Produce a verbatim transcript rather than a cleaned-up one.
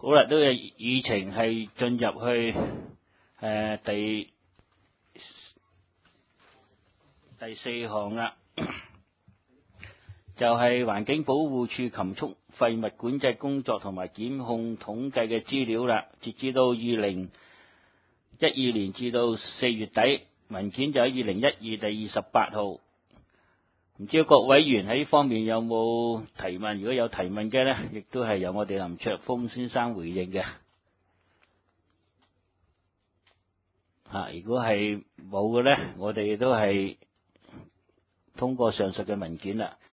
好啦，都係議程係進入去誒、呃、第第四項啦，就係、是、環境保護署禽畜廢物管制工作同埋檢控統計嘅資料啦。截至到二零一二年至到四月底，文件就喺二零一二第二十八號。唔知各位委員喺呢方面有冇提問？如果有提問嘅呢，亦都係由我哋林卓峰先生回應嘅。嚇，如果係冇嘅呢，我哋都係通過上述嘅文件啦。